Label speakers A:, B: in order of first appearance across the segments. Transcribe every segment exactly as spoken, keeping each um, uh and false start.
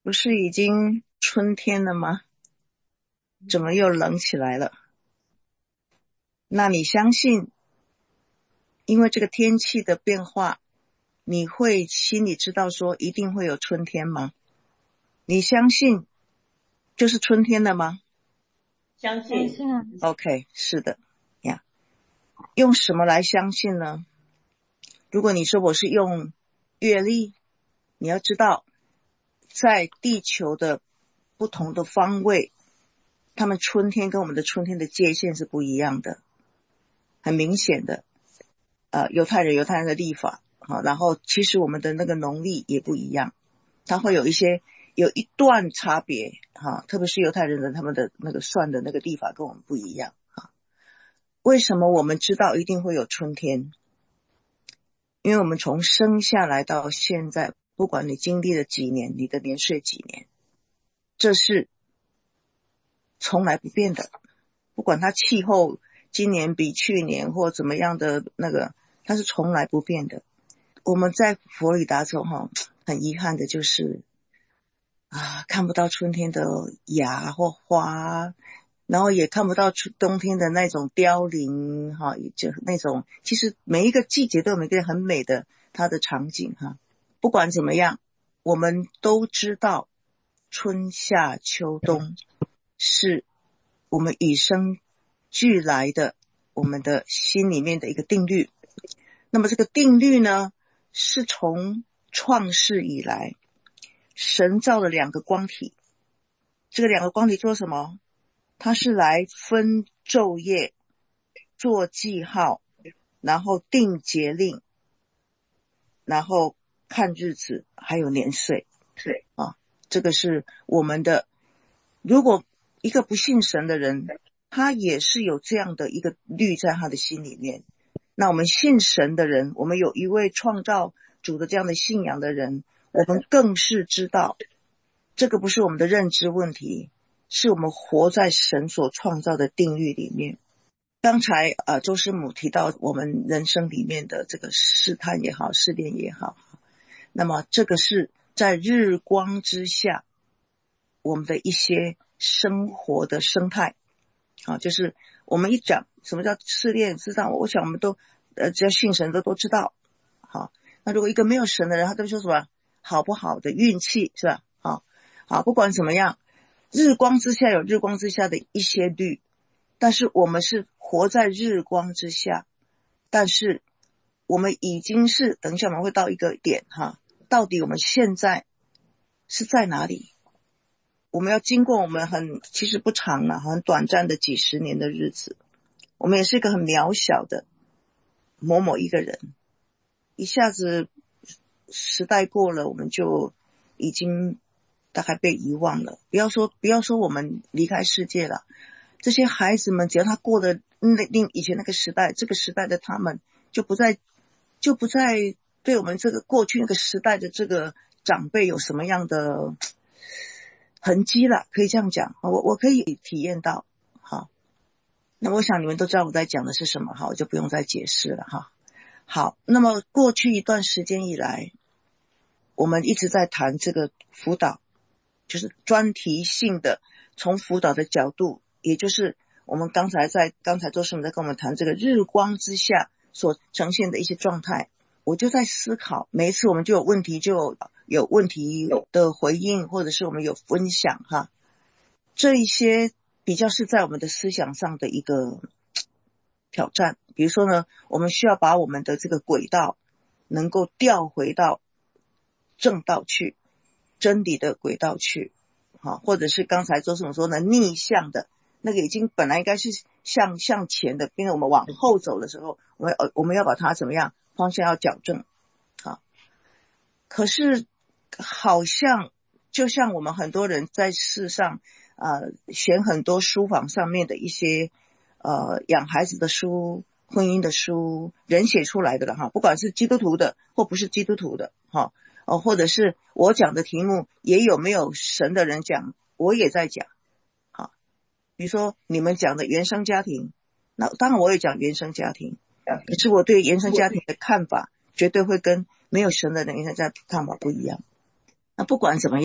A: 不是已经春天了吗？怎么又冷起来了？那你相信因为这个天气的变化，你会心里知道说一定会有春天吗？你相信就是春天了吗？
B: 相信。
C: 相信啊。
A: OK， 是的呀。用什么来相信呢？如果你说我是用月历，你要知道在地球的不同的方位，他们春天跟我们的春天的界限是不一样的，很明显的。呃，犹太人犹太人的历法，好，然后其实我们的那个农历也不一样，它会有一些有一段差别哈，特别是犹太人的他们的那个算的那个历法跟我们不一样哈。为什么我们知道一定会有春天？因为我们从生下来到现在，不管你经历了几年，你的年岁几年，这是从来不变的。不管它气候今年比去年或怎么样的那个，它是从来不变的。我们在佛罗里达州哈，很遗憾的就是啊，看不到春天的芽或花，然后也看不到冬天的那种凋零哈，就那种其实每一个季节都有每个很美的它的场景哈。不管怎么样，我们都知道春夏秋冬是我们与生俱来的，我们的心里面的一个定律。那么这个定律呢，是从创世以来神造了两个光体，这个两个光体做什么？它是来分昼夜，做记号，然后定节令，然后看日子，还有年岁。对啊，这个是我们的。如果一个不信神的人，他也是有这样的一个律在他的心里面。那我们信神的人，我们有一位创造主的这样的信仰的人，我们更是知道这个不是我们的认知问题，是我们活在神所创造的定律里面。刚才呃周师母提到我们人生里面的这个试探也好，试炼也好，那么这个是在日光之下我们的一些生活的生态啊，就是我们一讲什么叫试炼试探，我想我们都呃只要信神的都知道。好，那如果一个没有神的人，他都说什么好不好的运气是吧？好，好，不管怎么样，日光之下有日光之下的一些律，但是我们是活在日光之下，但是我们已经是等一下我们会到一个点哈，到底我们现在是在哪里？我们要经过我们很其实不长了很短暂的几十年的日子，我们也是一个很渺小的某某一个人，一下子时代过了，我们就已经大概被遗忘了。不要说不要说我们离开世界了，这些孩子们只要他过了那另以前那个时代，这个时代的他们就不再就不再对我们这个过去那个时代的这个长辈有什么样的痕迹了，可以这样讲，我我可以体验到。好，那我想你们都知道我在讲的是什么，好，我就不用再解释了哈。好，那么过去一段时间以来，我们一直在谈这个辅导，就是专题性的，从辅导的角度，也就是我们刚才在刚才周师母在跟我们谈这个日光之下所呈现的一些状态，我就在思考，每一次我们就有问题就有有问题的回应，或者是我们有分享哈，这一些比较是在我们的思想上的一个挑战。比如说呢，我们需要把我们的这个轨道能够调回到正道去，真理的轨道去，好，或者是刚才周师母说的逆向的那个已经本来应该是向向前的，因为我们往后走的时候，我们我们要把它怎么样方向要矫正。好，可是好像就像我们很多人在世上呃选很多书房上面的一些呃养孩子的书、婚姻的书，人写出来的了哈，不管是基督徒的或不是基督徒的哈，哦，或者是我讲的题目也有没有神的人讲，我也在讲。好，比如说你们讲的原生家庭，那当然我也讲原生家庭，可是我对原生家庭的看法绝对会跟没有神的人原生家庭看法不一样。那不管怎么样，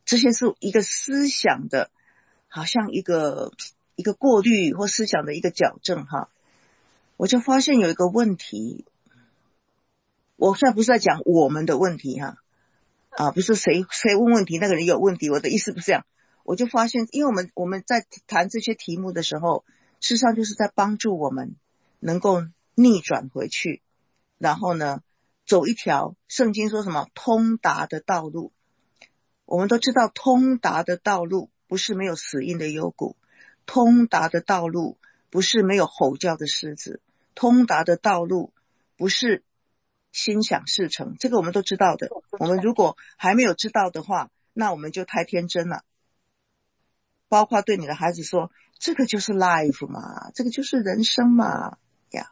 A: 这些是一个思想的，好像一个一个过滤或思想的一个矫正哈。我就发现有一个问题，我现在不是在讲我们的问题哈，啊，不是谁谁问问题那个人有问题，我的意思不是这样。我就发现，因为我们我们在谈这些题目的时候，事实上就是在帮助我们能够逆转回去，然后呢，走一条圣经说什么通达的道路。我们都知道通达的道路不是没有死荫的幽谷，通达的道路不是没有吼叫的狮子，通达的道路不是心想事成，这个我们都知道的。我们如果还没有知道的话，那我们就太天真了。包括对你的孩子说，这个就是 life 嘛，这个就是人生嘛呀。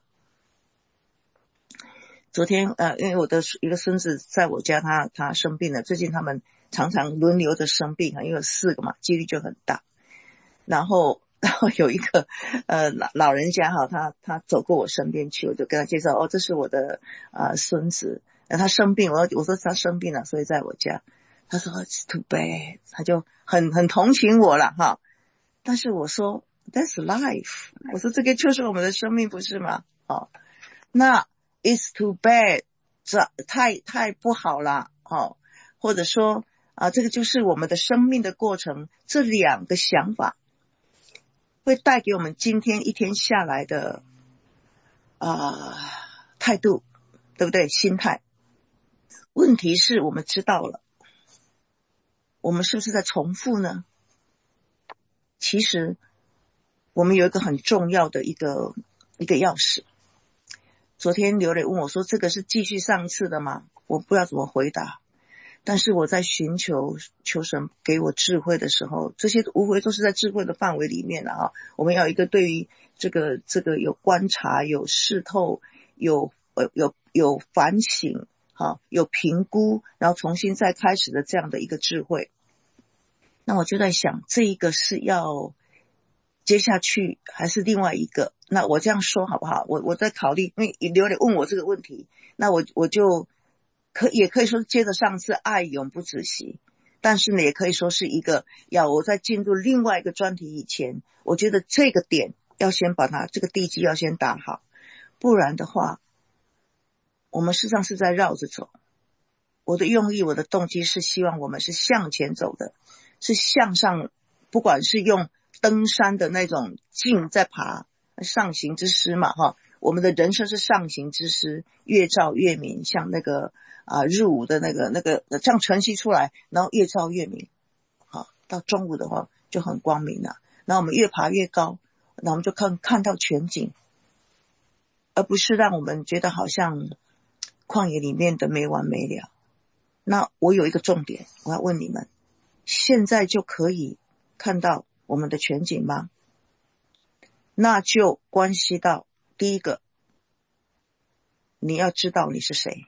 A: 昨天呃，因为我的一个孙子在我家，他他生病了，最近他们常常轮流的生病，因为有四个嘛，几率就很大。然后然后有一个呃老老人家哈，他他走过我身边去，我就跟他介绍，哦，这是我的呃孙子，然后他生病，我我说他生病了，所以在我家。他说 It's too bad， 他就很很同情我了哈。但是我说 That's life， 我说这个就是我们的生命，不是吗？哦，那 It's too bad， 这太太不好了哦，或者说啊，这个就是我们的生命的过程，这两个想法会带给我们今天一天下来的啊态度，对不对？心态。问题是我们知道了，我们是不是在重复呢？其实我们有一个很重要的一个一个钥匙。昨天刘磊问我说，这个是继续上次的吗？我不知道怎么回答。但是我在寻求求神给我智慧的时候，这些无非都是在智慧的范围里面了啊。我们要有一个对于这个这个有观察、有视透、有呃有有反省啊，有评估，然后重新再开始的这样的一个智慧。那我就在想，这一个是要接下去还是另外一个？那我这样说好不好？我我在考虑，因为刘磊问我这个问题，那我我就可也可以说接着上次爱永不止息，但是呢，也可以说是一个要我在进入另外一个专题以前，我觉得这个点要先把它这个地基要先打好，不然的话，我们事实上是在绕着走。我的用意，我的动机是希望我们是向前走的，是向上，不管是用登山的那种劲在爬，上行之诗嘛哈，我们的人生是上行之诗，越照越明，像那个啊日午的那个那个这样晨曦出来，然后越照越明，好，到中午的话就很光明了。然后我们越爬越高，那我们就看看到全景，而不是让我们觉得好像旷野里面的没完没了。那我有一个重点，我要问你们，现在就可以看到我们的全景吗？那就关系到第一个，你要知道你是谁。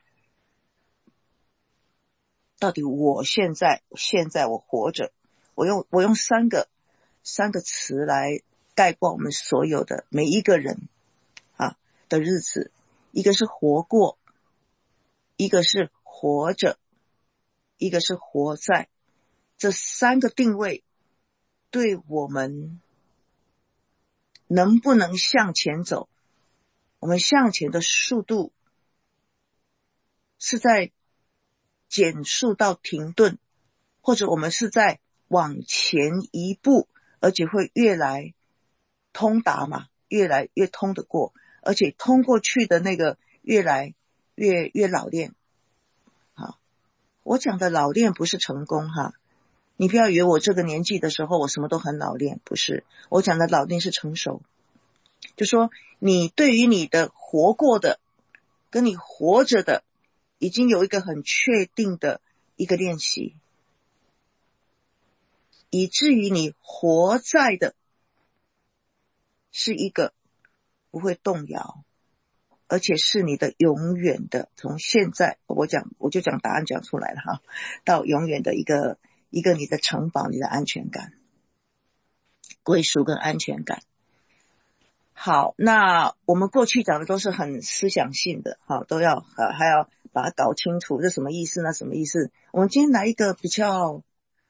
A: 到底我现在现在我活着，我用我用三个三个词来概括我们所有的每一个人啊的日子，一个是活过，一个是活着，一个是活在。这三个定位对我们能不能向前走，我们向前的速度是在减速到停顿，或者我们是在往前一步，而且会越来通达嘛，越来越通得过，而且通过去的那个越来越越老练。好，我讲的老练不是成功哈，你不要以为我这个年纪的时候我什么都很老练，不是，我讲的老练是成熟。就说你对于你的活过的跟你活着的已经有一个很确定的一个练习，以至于你活在的是一个不会动摇，而且是你的永远的，从现在我讲我就讲答案讲出来了哈，到永远的一个一个你的城堡，你的安全感，归属跟安全感。好，那我们过去讲的都是很思想性的，好，都要呃还要把它搞清楚，这什么意思呢？什么意思？我们今天来一个比较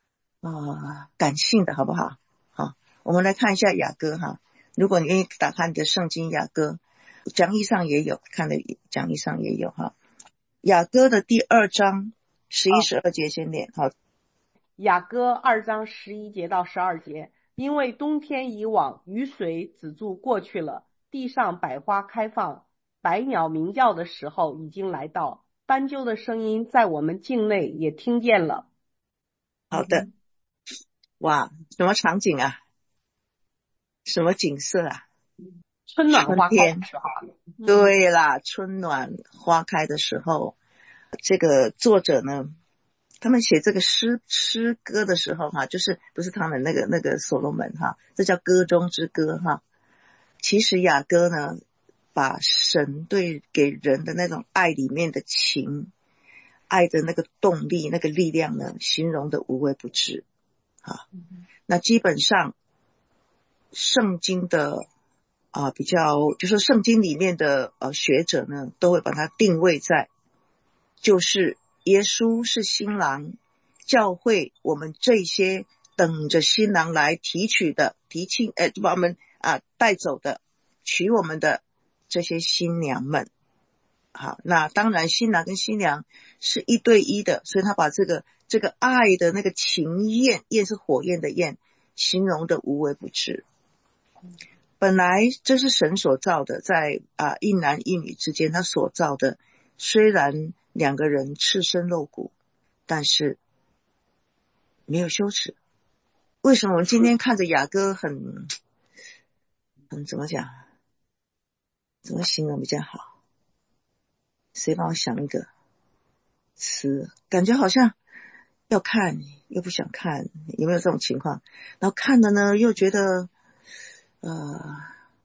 A: 呃感性的，好不好？好，我们来看一下雅歌哈。如果你愿意打开你的圣经，雅歌讲义上也有，看的讲义上也有哈。雅歌的第二章十一十二节先念好。
C: 雅歌二章十一节到十二节，因为冬天已往，雨水止住过去了，地上百花开放，百鸟鸣叫的时候已经来到，斑鸠的声音在我们境内也听见了。
A: 好的，哇，什么场景啊？什么景色啊？
C: 春暖花开的时候。
A: 对啦，春暖花开的时候，这个作者呢，他们写这个诗诗歌的时候哈，就是不是他们那个那个所罗门哈，这叫歌中之歌哈。其实雅歌呢，把神对给人的那种爱里面的情，爱的那个动力、那个力量呢，形容的无微不至啊。那基本上圣经的啊，比较就是圣经里面的呃学者呢，都会把它定位在，就是耶稣是新郎，教会我们这些等着新郎来提取的、提亲，哎，把我们啊带走的、娶我们的这些新娘们。好，那当然新郎跟新娘是一对一的，所以他把这个这个爱的那个情焰，焰是火焰的焰，形容的无微不至。本来这是神所造的，在啊一男一女之间他所造的，虽然两个人赤身露骨，但是没有羞耻。为什么我们今天看着雅歌很很怎么讲，怎么形容比较好？谁帮我想一个词，感觉好像要看又不想看，有没有这种情况？然后看了呢又觉得呃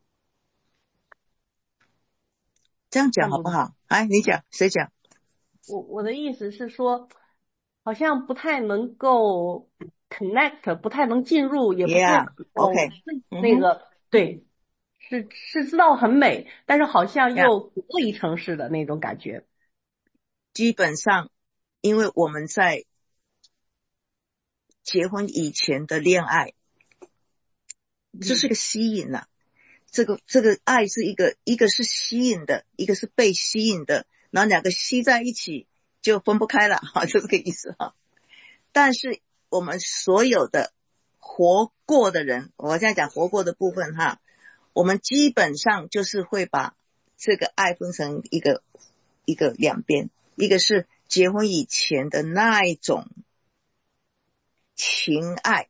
A: 这样讲好不好？哎，你讲，谁讲？
C: 我我的意思是说，好像不太能够 connect， 不太能进入，也不太
A: Yeah,
C: 能
A: OK，
C: 那个、嗯、对，是是知道很美，但是好像又过一层似的那种感觉。
A: 基本上，因为我们在结婚以前的恋爱，这是个吸引啊。这个这个爱是一个一个是吸引的，一个是被吸引的，然后两个吸在一起就分不开了哈，就这个意思哈。但是我们所有的活过的人，我现在讲活过的部分哈，我们基本上就是会把这个爱分成一个一个两边，一个是结婚以前的那一种情爱。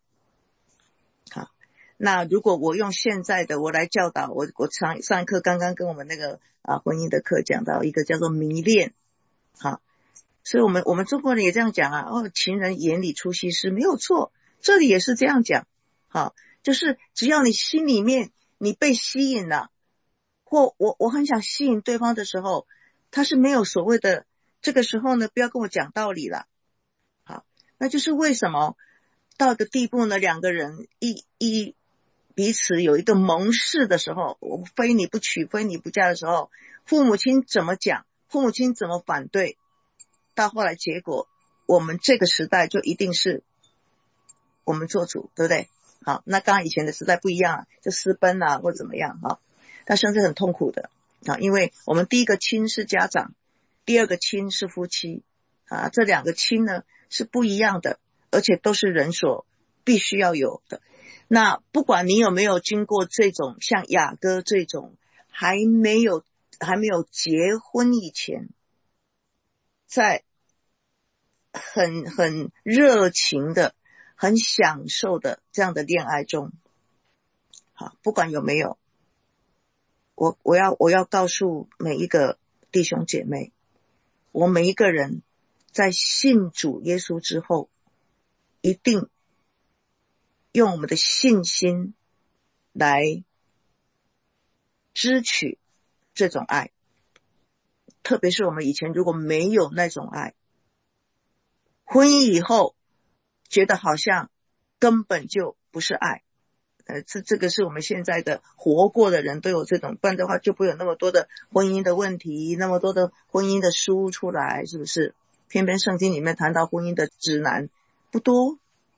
A: 那如果我用现在的我来教导，我我上上一课刚刚跟我们那个啊婚姻的课讲到一个叫做迷恋，好，所以我们我们中国人也这样讲啊，哦，情人眼里出西施，没有错，这里也是这样讲，好，就是只要你心里面你被吸引了，或我我很想吸引对方的时候，他是没有所谓的这个时候呢，不要跟我讲道理了，好，那就是为什么到一个地步呢，两个人一一彼此有一个盟誓的时候，我非你不娶非你不嫁的时候，父母亲怎么讲，父母亲怎么反对，到后来结果我们这个时代就一定是我们做主，对不对？好，那刚刚以前的时代不一样，就私奔啊或怎么样啊，但甚至很痛苦的啊，因为我们第一个亲是家长，第二个亲是夫妻啊，这两个亲呢是不一样的，而且都是人所必须要有的。那不管你有没有经过这种像雅歌这种还没有还没有结婚以前，在很很热情的很享受的这样的恋爱中，好，不管有没有，我我要我要告诉每一个弟兄姐妹，我每一个人在信主耶稣之后，一定用我们的信心来支取这种爱，特别是我们以前如果没有那种爱，婚姻以后觉得好像根本就不是爱，呃，这这个是我们现在的活过的人都有这种，不然的话就不会有那么多的婚姻的问题，那么多的婚姻的书出来，是不是？偏偏圣经里面谈到婚姻的指南不多，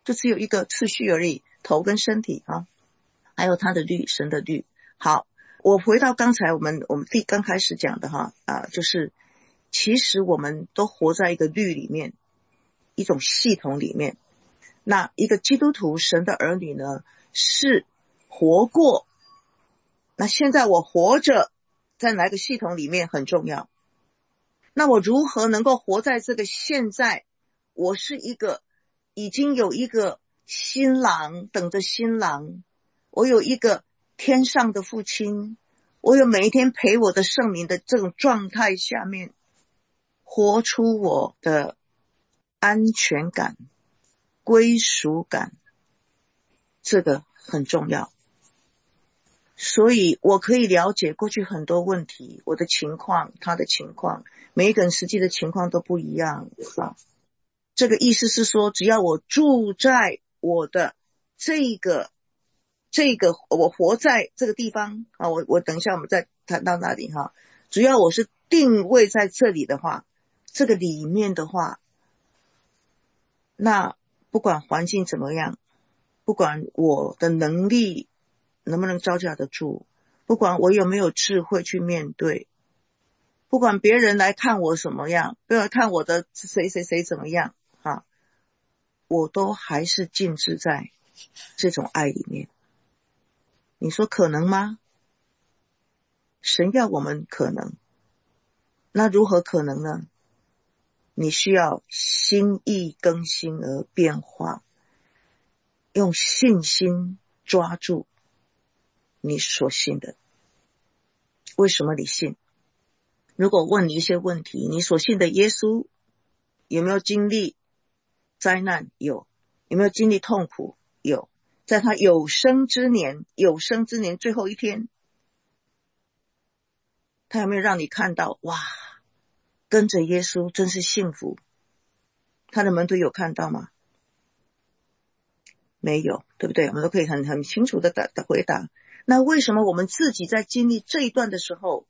A: 就只有一个次序而已，头跟身体啊，还有他的律，神的律。好，我回到刚才我们我们第刚开始讲的哈啊，就是其实我们都活在一个律里面，一种系统里面。那一个基督徒神的儿女呢，是活过，那现在我活着在哪个系统里面很重要。那我如何能够活在这个现在，我是一个已经有一个新郎等着新郎，我有一个天上的父亲，我有每一天陪我的圣灵的这种状态下面，活出我的安全感归属感，这个很重要。所以我可以了解过去很多问题，我的情况他的情况，每一个人实际的情况都不一样啊。这个意思是说，只要我住在我的这个这个我活在这个地方啊，我我等一下我们再谈到那里哈。只要我是定位在这里的话，这个里面的话，那不管环境怎么样，不管我的能力能不能招架得住，不管我有没有智慧去面对，不管别人来看我什么样，不要看我的谁谁谁怎么样啊，我都还是静止在这种爱里面。你说可能吗？神要我们可能，那如何可能呢？你需要心意更新而变化，用信心抓住你所信的。为什么你信？如果问你一些问题，你所信的耶稣有没有经历灾难？有。有没有经历痛苦？有。在他有生之年，有生之年最后一天，他有没有让你看到，哇，跟着耶稣真是幸福？他的门徒有看到吗？没有，对不对？我们都可以很很清楚的答的回答。那为什么我们自己在经历这一段的时候，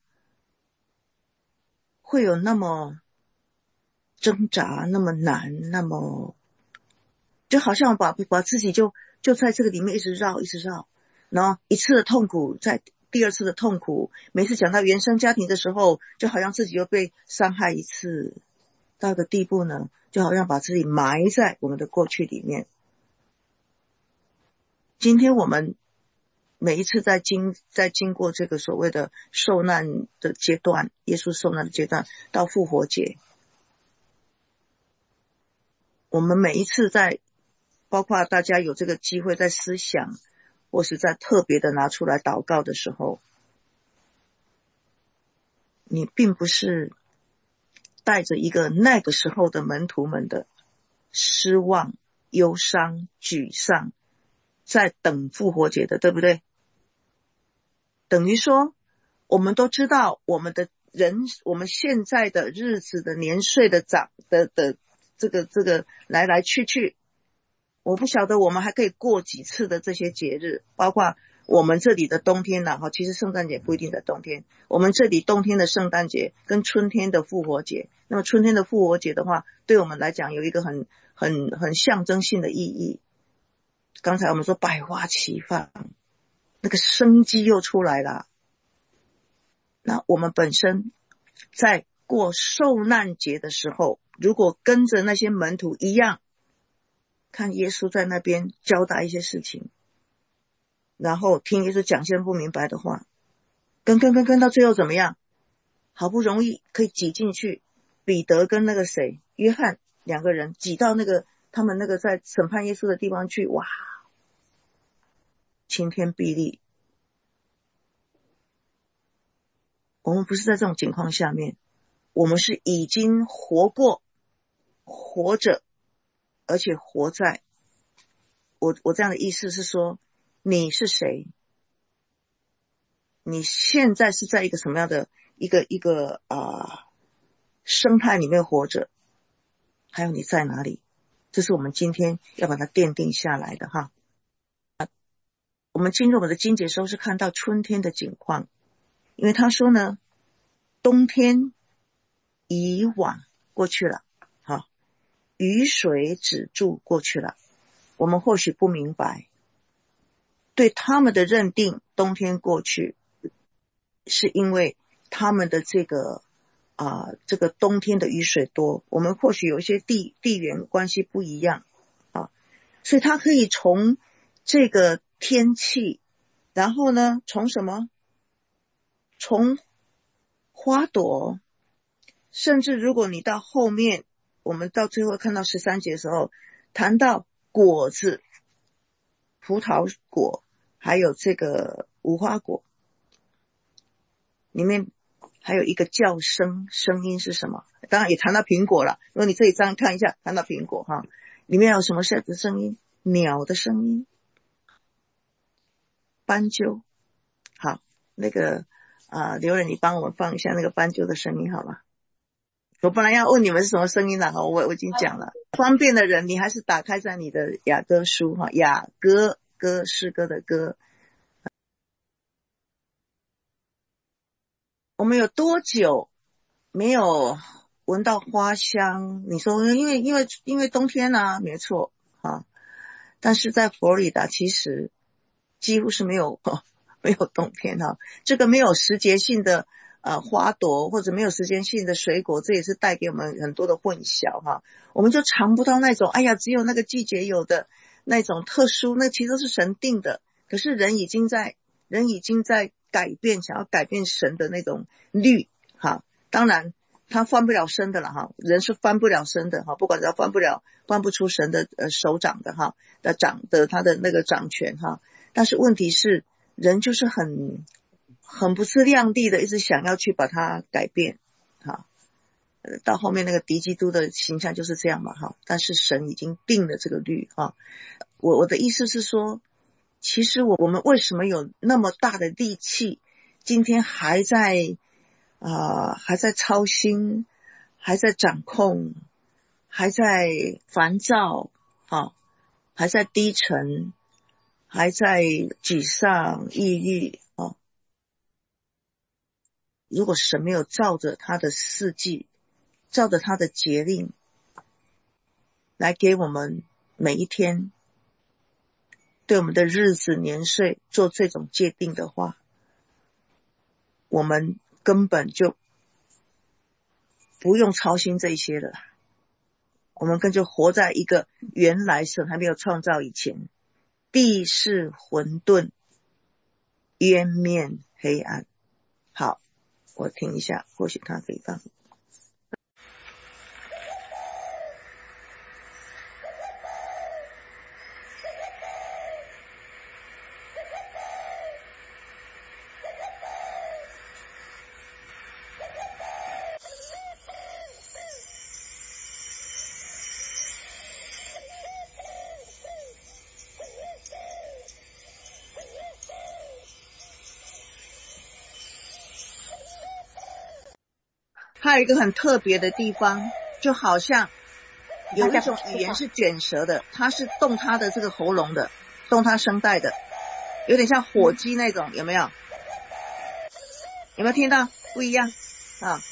A: 会有那么挣扎，那么难，那么就好像把把自己就就在这个里面一直绕，一直绕，然后一次的痛苦，在第二次的痛苦，每次讲到原生家庭的时候，就好像自己又被伤害一次，到一个地步呢，就好像把自己埋在我们的过去里面。今天我们每一次在经在经过这个所谓的受难的阶段，耶稣受难的阶段到复活节，我们每一次在包括大家有这个机会在思想或是在特别的拿出来祷告的时候，你并不是带着一个那个时候的门徒们的失望、忧伤、沮丧在等复活节的，对不对？等于说我们都知道我们的人，我们现在的日子的年岁的长的的这个这个来来去去，我不晓得我们还可以过几次的这些节日，包括我们这里的冬天呢，其实圣诞节不一定在冬天，我们这里冬天的圣诞节跟春天的复活节，那么春天的复活节的话，对我们来讲有一个很很很象征性的意义。刚才我们说百花齐放，那个生机又出来了。那我们本身在过受难节的时候，如果跟着那些门徒一样，看耶稣在那边交代一些事情，然后听耶稣讲些不明白的话，跟跟跟跟到最后怎么样？好不容易可以挤进去，彼得跟那个谁约翰两个人挤到那个他们那个在审判耶稣的地方去，哇，晴天霹雳。我们不是在这种情况下面，我们是已经活过，活着，而且活在我我这样的意思是说，你是谁？你现在是在一个什么样的一个一个啊、呃、生态里面活着？还有你在哪里？这是我们今天要把它奠定下来的哈。我们进入我们的经节时候是看到春天的景况，因为他说呢，冬天以往过去了，好，雨水止住过去了， 我们或许不明白，对他们的认定，冬天过去是因为他们的这个啊、呃，这个冬天的雨水多，我们或许有一些地地缘关系不一样啊，所以他可以从这个天气，然后呢，从什么？从花朵，甚至如果你到后面，我们到最后看到十三节的时候，谈到果子，葡萄果，还有这个无花果，里面还有一个叫声，声音是什么？当然也谈到苹果了。如果你这一章看一下，谈到苹果哈，里面有什么声音？鸟的声音，斑鸠。好，那个啊，刘仁，你帮我们放一下那个斑鸠的声音好吗？我本来要问你们是什么声音了哈，我我已经讲了。方便的人，你还是打开在你的雅歌书哈，雅歌歌诗歌的歌。我们有多久没有闻到花香？你说因为因为因为冬天啊，没错啊。但是在佛罗里达其实几乎是没有没有冬天哈，这个没有时节性的呃花朵或者没有时间性的水果，这也是带给我们很多的混淆哈。我们就尝不到那种哎呀只有那个季节有的那种特殊，那其实都是神定的。可是人已经在人已经在改变，想要改变神的那种律哈。当然他翻不了身的了哈，人是翻不了身的哈，不管他翻不了翻不出神的呃手掌的哈的掌的他的那个掌权哈。但是问题是人就是很很不自量力的一直想要去把它改变哈。呃，到后面那个敌基督的形象就是这样嘛哈。但是神已经定了这个律哈。我我的意思是说，其实我我们为什么有那么大的力气，今天还在啊、呃，还在操心，还在掌控，还在烦躁啊，还在低沉，还在沮丧、抑郁啊。如果神没有照着他的四季，照着他的节令来给我们每一天对我们的日子年岁做这种界定的话，我们根本就不用操心这些了，我们更就活在一个原来神还没有创造以前，地是混沌，渊面黑暗。好，我听一下，或许他可以放。还有一个很特别的地方，就好像有一种语言是卷舌的，它是动它的这个喉咙的，动它声带的，有点像火鸡那种，有没有？有没有听到？不一样啊！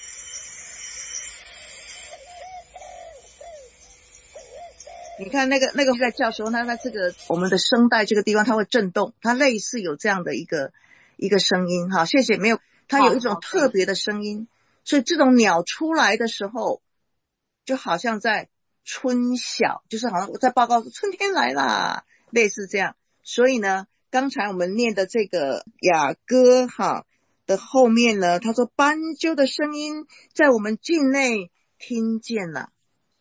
A: 你看那个那个在叫时候，它它这个我们的声带这个地方它会震动，它类似有这样的一个一个声音哈。谢谢，没有，它有一种特别的声音。所以这种鸟出来的时候，就好像在春晓，就是好像我在报告春天来啦，类似这样。所以呢，刚才我们念的这个雅歌哈的后面呢，他说斑鸠的声音在我们境内听见了。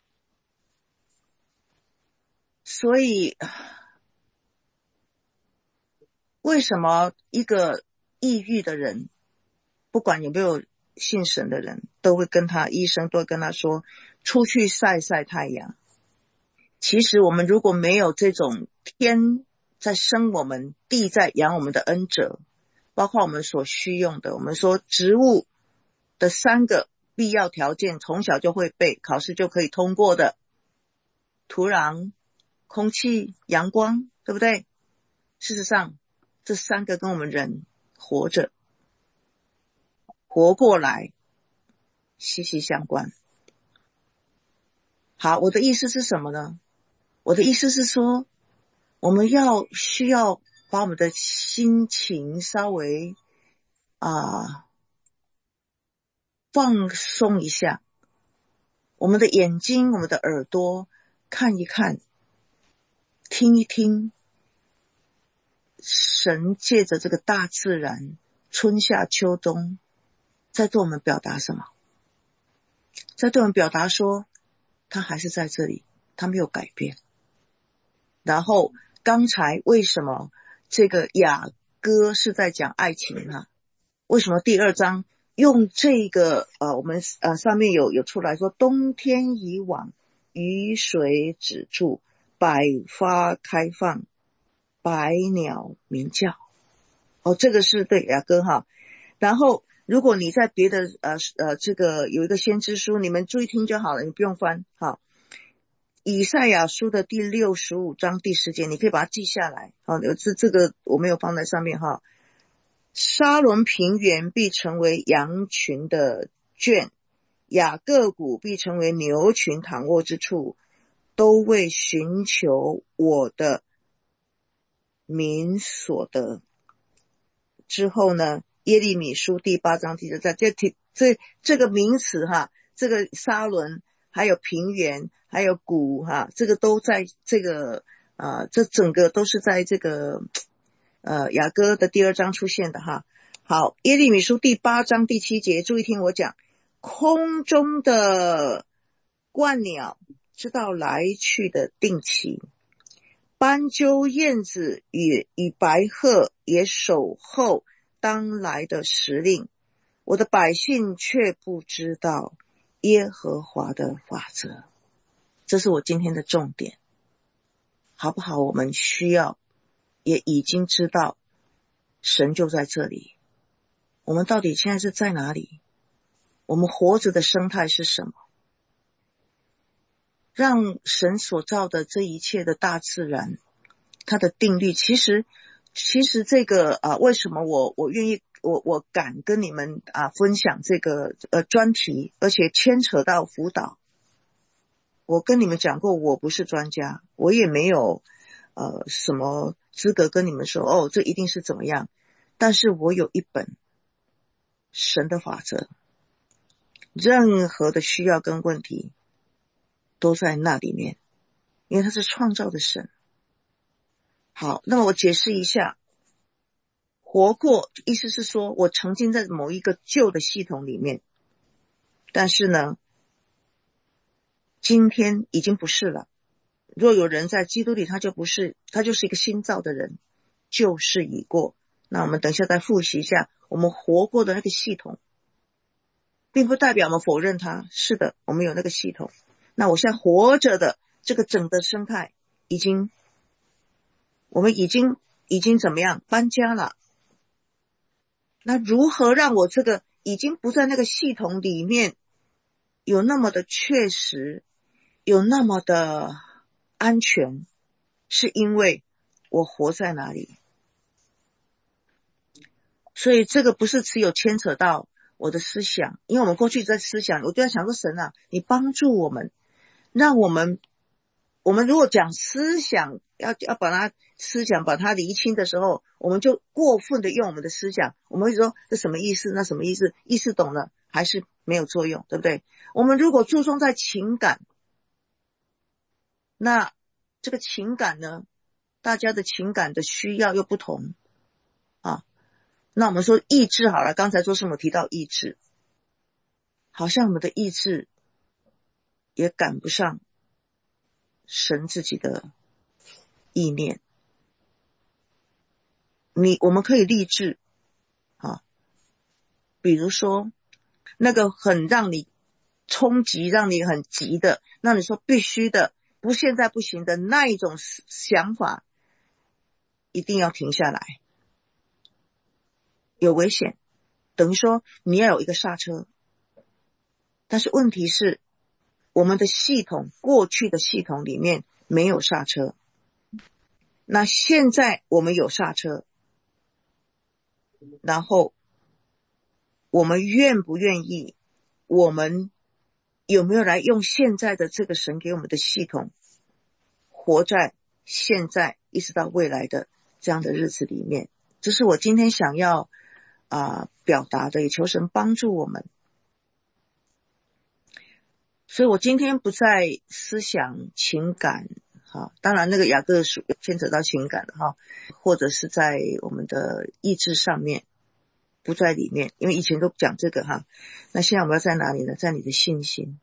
A: 所以为什么一个抑郁的人，不管有没有信神的人，都会跟他医生都会跟他说出去晒晒太阳。其实我们如果没有这种天在生我们，地在养我们的恩者，包括我们所需用的，我们说植物的三个必要条件从小就会背，考试就可以通过的，土壤、空气、阳光，对不对？事实上这三个跟我们人活着活过来息息相关。好，我的意思是什么呢？我的意思是说， 我们要需要把我们的心情稍微啊放松一下，我们的眼睛，我们的耳朵看一看，听一听，神借着这个大自然，春夏秋冬，在对我们表达什么？在对我们表达说，他还是在这里，他没有改变。然后刚才为什么这个雅歌是在讲爱情啊？为什么第二章用这个呃，我们呃上面有有出来说，冬天已往，雨水止住，百花开放，百鸟鸣叫。哦，这个是对雅歌哈。然后如果你在别的呃呃这个有一个先知书，你们注意听就好了，你不用翻。好，以赛亚书的第六十五章第十节，你可以把它记下来。好，这这个我没有放在上面哈。沙伦平原必成为羊群的圈，雅各谷必成为牛群躺卧之处，都为寻求我的民所得。之后呢，耶利米书第八章第九节，这这这个名词哈，这个沙伦还有平原还有谷哈，这个都在这个啊、呃，这整个都是在这个呃雅歌的第二章出现的哈。好，耶利米书第八章第七节，注意听我讲，空中的鹳鸟知道来去的定期，斑鸠燕子与与白鹤也守候当来的时令，我的百姓却不知道耶和华的法则。这是我今天的重点，好不好？我们需要也已经知道神就在这里，我们到底现在是在哪里？我们活着的生态是什么？让神所造的这一切的大自然，它的定律，其实其实这个啊、呃，为什么我我愿意我我敢跟你们啊分享这个呃专题，而且牵扯到辅导。我跟你们讲过，我不是专家，我也没有呃什么资格跟你们说哦，这一定是怎么样。但是我有一本神的法则，任何的需要跟问题都在那里面，因为他是创造的神。好，那么我解释一下，活过意思是说我曾经在某一个旧的系统里面，但是呢今天已经不是了。若有人在基督里，他就不是，他就是一个新造的人，旧事已过。那我们等一下再复习一下我们活过的那个系统，并不代表我们否认它，是的，我们有那个系统。那我现在活着的这个整个生态已经我们已经已经怎么样搬家了。那如何让我这个已经不在那个系统里面有那么的确实，有那么的安全？是因为我活在哪里。所以这个不是只有牵扯到我的思想，因为我们过去在思想，我就在想说，神啊，你帮助我们，让我们我们如果讲思想，要要把它思想把它厘清的时候，我们就过分的用我们的思想，我们会说这什么意思，那什么意思，意思懂了还是没有作用，对不对？我们如果注重在情感，那这个情感呢，大家的情感的需要又不同啊。那我们说意志好了，刚才做什么提到意志，好像我们的意志也赶不上神自己的意念。你我们可以立志啊，比如说那个很让你冲击，让你很急的，那你说必须的，不现在不行的那一种想法，一定要停下来，有危险，等于说你要有一个刹车。但是问题是我们的系统，过去的系统里面没有刹车，那现在我们有刹车，然后我们愿不愿意，我们有没有来用现在的这个神给我们的系统活在现在一直到未来的这样的日子里面，这是我今天想要啊、呃、表达的，也求神帮助我们。所以我今天不在思想情感哈，当然那个雅各书牵扯到情感的哈，或者是在我们的意志上面不在里面，因为以前都讲这个哈。那现在我们要在哪里呢？在你的信心，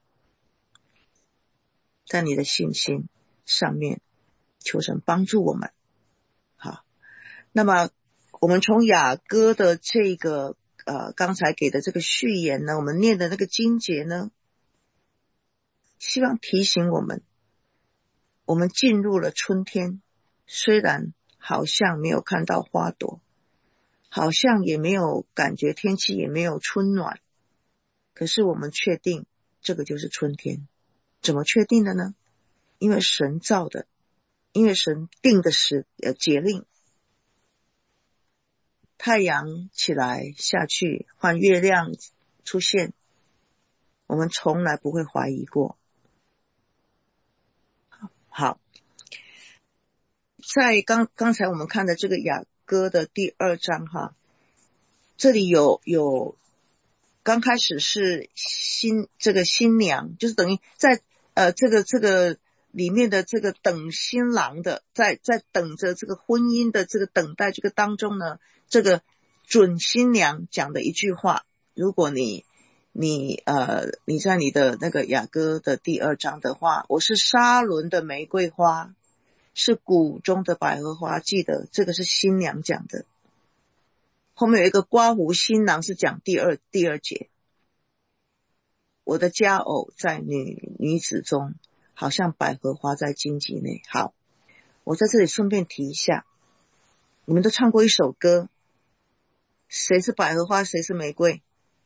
A: 在你的信心上面求神帮助我们。好，那么我们从雅歌的这个呃刚才给的这个序言呢，我们念的那个经节呢，希望提醒我们，我们进入了春天，虽然好像没有看到花朵，好像也没有感觉天气也没有春暖，可是我们确定这个就是春天。怎么确定的呢？因为神造的，因为神定的时呃节令，太阳起来下去换月亮出现，我们从来不会怀疑过。好，在刚刚才我们看的这个雅歌的第二章哈，这里有有刚开始是新这个新娘，就是等于在呃这个这个里面的这个等新郎的，在在等着这个婚姻的这个等待这个当中呢，这个准新娘讲的一句话，如果你你呃你在你的那个雅歌的第二章的话，我是沙伦的玫瑰花，是谷中的百合花，记得这个是新娘讲的。后面有一个刮胡新郎是讲第二第二节，我的佳偶在女女子中，好像百合花在荆棘内。好，我在这里顺便提一下，你们都唱过一首歌，谁是百合花，谁是玫瑰？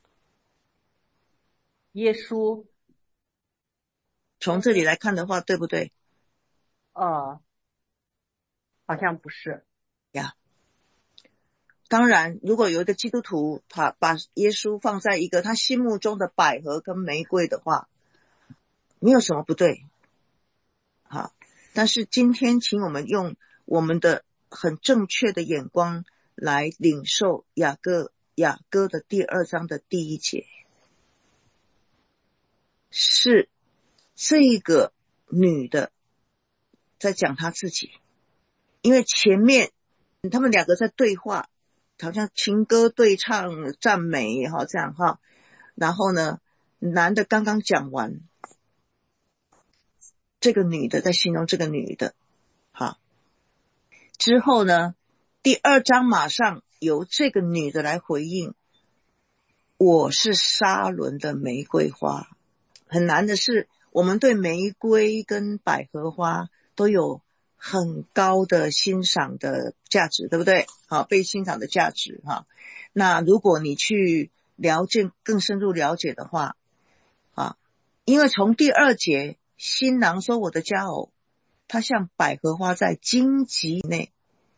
C: 耶稣。
A: 从这里来看的话，对不对？
C: 呃，好像不是
A: 呀。当然，如果有一个基督徒他把耶稣放在一个他心目中的百合跟玫瑰的话，没有什么不对。好，但是今天请我们用我们的很正确的眼光来领受雅歌雅歌的第二章的第一节，是这个女的在讲她自己，因为前面他们两个在对话，好像情歌对唱赞美哈这样哈，然后呢，男的刚刚讲完，这个女的在形容这个女的，好，之后呢，第二章马上由这个女的来回应，我是沙伦的玫瑰花。很难的是，我们对玫瑰跟百合花都有很高的欣赏的价值，对不对？好，被欣赏的价值哈。那如果你去了解更深入了解的话啊，因为从第二节新郎说我的佳偶，他像百合花在荆棘内，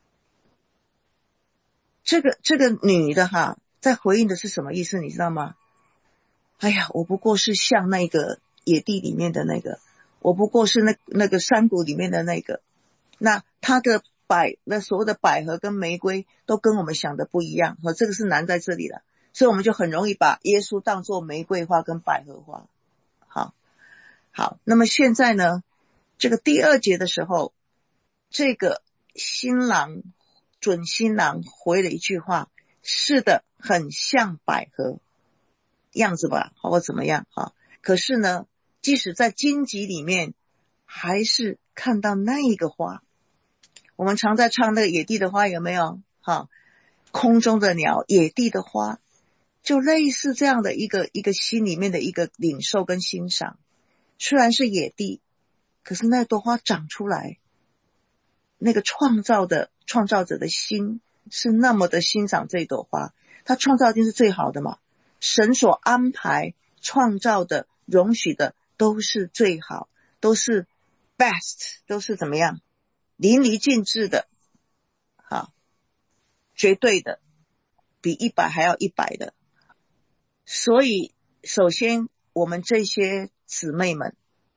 A: 这个这个女的哈，在回应的是什么意思你知道吗？哎呀，我不过是像那个野地里面的那个，我不过是那那个山谷里面的那个，那他的百那所谓的百合跟玫瑰都跟我们想的不一样，和这个是难在这里了，所以我们就很容易把耶稣当作玫瑰花跟百合花。好，好，那么现在呢，这个第二节的时候，这个新郎准新郎回了一句话，是的，很像百合样子吧，或怎么样啊？可是呢，即使在荆棘里面，还是看到那一个花。我们常在唱那个野地的花，有没有？哈，空中的鸟，野地的花，就类似这样的一个一个心里面的一个领受跟欣赏。虽然是野地，可是那朵花长出来，那个创造的创造者的心是那么的欣赏这朵花，他创造一定是最好的嘛。神所安排创造的容许的都是最好，都是 best， 都是怎么样淋漓尽致的，好，绝对的，比一百还要一百的。所以首先我们这些姊妹们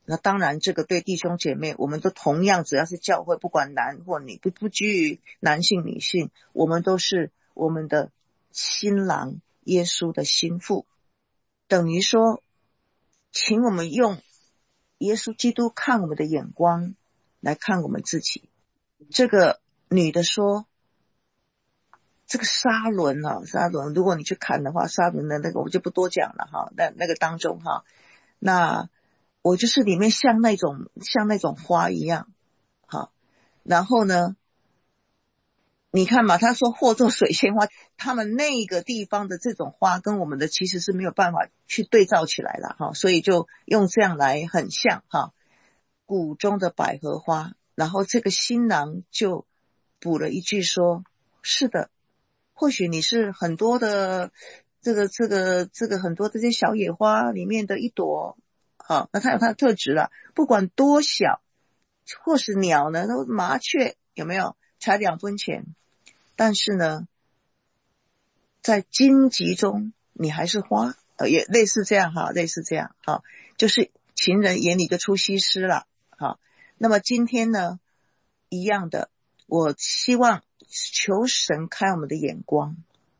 A: 那当然这个对弟兄姐妹，我们都同样，只要是教会，不管男或女，不不拘于男性女性，我们都是我们的新郎耶稣的心腹，等于说请我们用耶稣基督看我们的眼光来看我们自己。这个女的说，这个沙伦啊，沙伦，如果你去看的话，沙伦的那个我就不多讲了哈，那那个当中哈，那我就是里面像那种像那种花一样，好，然后呢，你看嘛，他说或作水仙花，他们那个地方的这种花跟我们的其实是没有办法去对照起来了哈，所以就用这样来很像哈，谷中的百合花。然后这个新郎就补了一句说，是的，或许你是很多的这个这个这个很多这些小野花里面的一朵，好，那它有它的特质了，不管多小，或是鸟呢，都麻雀有没有才两分钱，但是呢在荆棘中你还是花，呃，也类似这样哈，类似这样哈，就是情人眼里就出西施了哈。那么今天呢一样的，我希望求神开我们的眼光，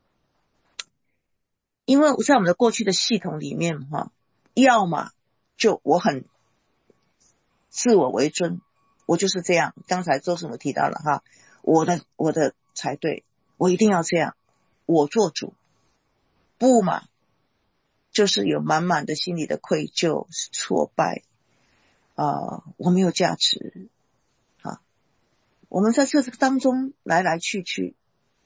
A: 因为在我们的过去的系统里面哈，要么就我很自我为尊，我就是这样，刚才周什么提到了哈，我的我的才对，我一定要这样，我做主，不嘛就是有满满的心理的愧疚挫败啊、呃，我没有价值啊，我们在这个当中来来去去，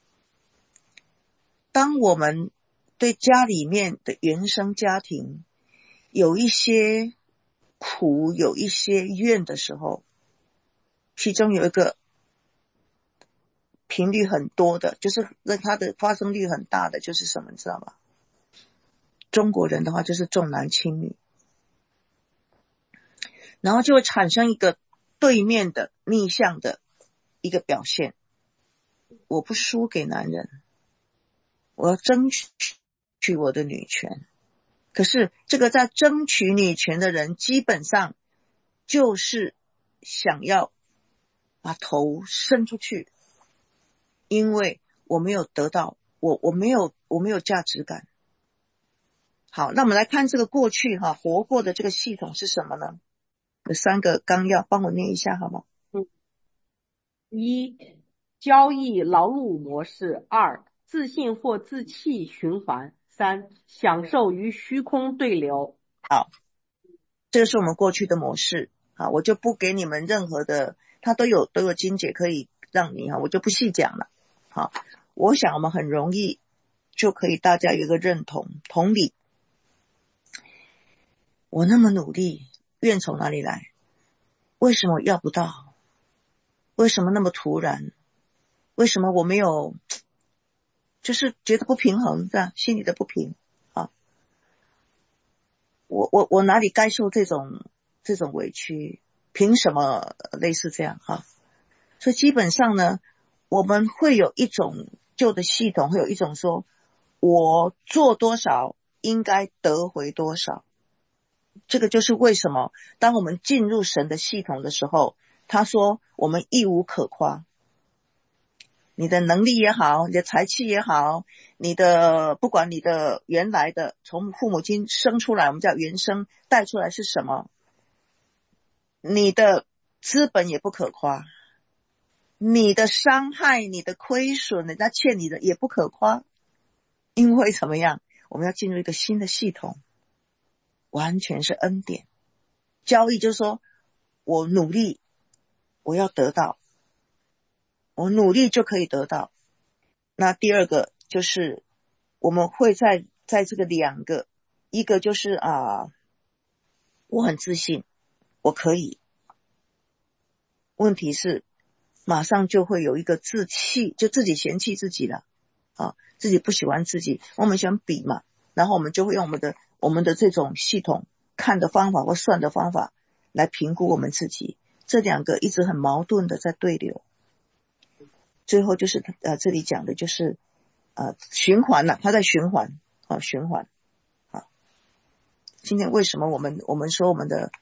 A: 当我们对家里面的原生家庭有一些苦有一些怨的时候，其中有一个频率很多的，就是它的发生率很大的，就是什么你知道吗？中国人的话就是重男轻女，然后就会产生一个对面的逆向的一个表现，我不输给男人，我要争取我的女权。可是这个在争取女权的人基本上就是想要把头伸出去，因为我没有得到，我我没有我没有价值感。好，那我们来看这个过去哈活过的这个系统是什么呢？有三个纲要，帮我念一下好吗？
C: 嗯，一、交易劳碌模式；二、自信或自弃循环；三、享受与虚空对流。
A: 好，这个是我们过去的模式。好，我就不给你们任何的，它都有都有经解可以让你哈，我就不细讲了。好，我想我们很容易就可以大家有一个认同同理。我那么努力，怨从哪里来？为什么要不到？为什么那么突然？为什么我没有，就是觉得不平衡，这样心里的不平啊？我我我哪里该受这种这种委屈？凭什么类似这样哈？所以基本上呢，我们会有一种旧的系统，会有一种说，我做多少应该得回多少。这个就是为什么当我们进入神的系统的时候，他说我们一无可夸，你的能力也好，你的才气也好，你的不管你的原来的从父母亲生出来，我们叫原生带出来是什么，你的资本也不可夸，你的伤害你的亏损人家欠你的也不可夸，因为怎么样，我们要进入一个新的系统，完全是恩典。交易就是说我努力我要得到，我努力就可以得到。那第二个就是我们会在在这个两个，一个就是啊，我很自信我可以，问题是马上就会有一个自弃，就自己嫌弃自己了啊，自己不喜欢自己，我们喜欢比嘛，然后我们就会用我们的我们的这种系统看的方法或算的方法来评估我们自己，这两个一直很矛盾的在对流。最后就是呃这里讲的就是呃循环了，它在循环啊循环啊。今天为什么我们我们说我们的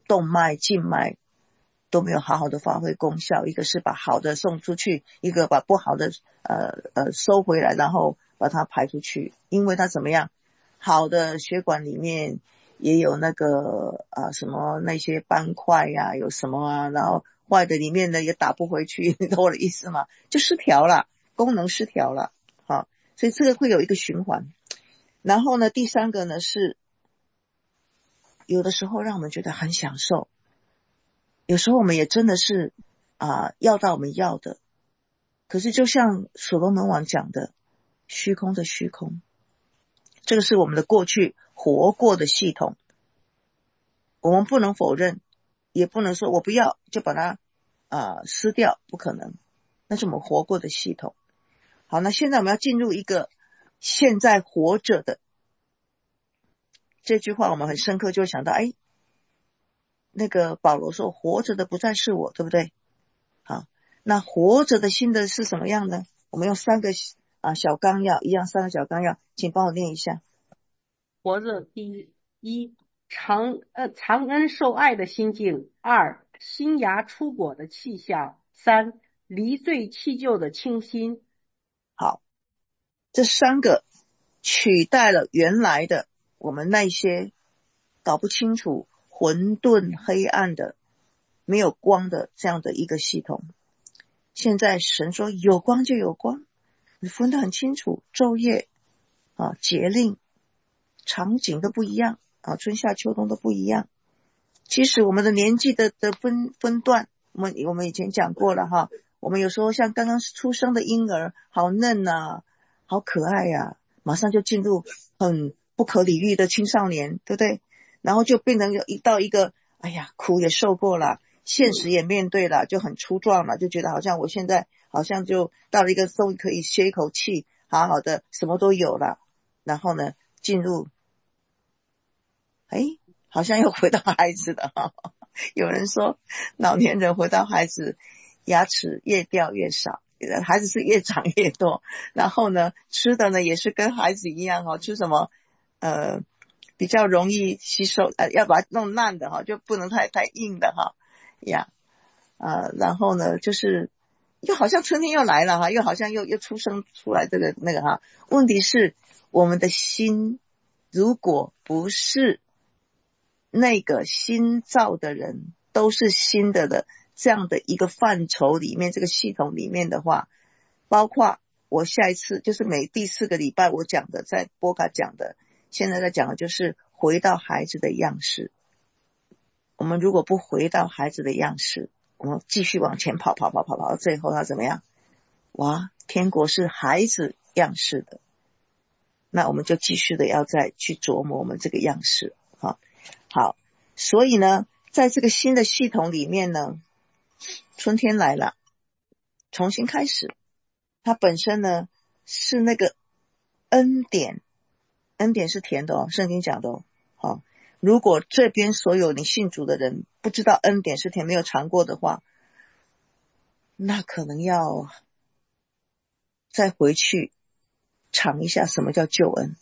A: 动脉静脉都没有好好的发挥功效，一个是把好的送出去，一个把不好的呃呃收回来，然后把它排出去。因为它怎么样，好的血管里面也有那个啊、呃、什么那些斑块呀、啊，有什么啊，然后坏的里面呢也打不回去，你懂我的意思吗？就失调了，功能失调了，好，所以这个会有一个循环。然后呢，第三个呢是有的时候让我们觉得很享受，有时候我们也真的是啊、呃、要到我们要的，可是就像所罗门王讲的，虚空的虚空，这个是我们的过去活过的系统，我们不能否认，也不能说我不要就把它啊、呃、撕掉，不可能，那是我们活过的系统。好，那现在我们要进入一个现在活着的，这句话我们很深刻，就会想到，哎，那个保罗说活着的不再是我，对不对？好，那活着的新的是什么样呢？我们用三个啊小纲要，一样三个小纲要，请帮我念一下。
C: 活着，第一，一长呃长恩受爱的心境；二新芽出果的气象；三离罪弃旧的清新。
A: 好，这三个取代了原来的我们那些搞不清楚混沌黑暗的没有光的这样的一个系统。现在神说有光就有光，你分得很清楚，昼夜啊节令场景都不一样啊，春夏秋冬都不一样。其实我们的年纪的的分分段，我们我们以前讲过了哈。我们有时候像刚刚出生的婴儿，好嫩啊，好可爱呀、啊，马上就进入很不可理喻的青少年，对不对？然后就变成有一到一个，哎呀，苦也受过了，现实也面对了，就很粗壮了，就觉得好像我现在好像就到了一个终于可以歇一口气，好好的什么都有了，然后呢，进入，哎，好像又回到孩子的哈。有人说老年人回到孩子，牙齿越掉越少，孩子是越长越多，然后呢吃的呢也是跟孩子一样哦，吃什么呃比较容易吸收，呃要把它弄烂的哈，就不能太太硬的哈呀啊、呃，然后呢就是又好像春天又来了哈，又好像又又出生出来这个那个哈。问题是我们的心如果不是那个新造的人都是新的的这样的一个范畴里面，这个系统里面的话，包括我下一次就是每第四个礼拜我讲的，在波卡讲的，现在在讲的就是回到孩子的样式。我们如果不回到孩子的样式，我们继续往前跑跑跑跑跑到最后他怎么样？哇，天国是孩子样式的，那我们就继续的要再去琢磨我们这个样式。好，好，所以呢在这个新的系统里面呢，春天来了，重新开始，它本身呢是那个恩典，恩典是甜的哦，圣经讲的哦。好，如果这边所有你信主的人不知道恩典是甜，没有尝过的话，那可能要再回去尝一下什么叫救恩。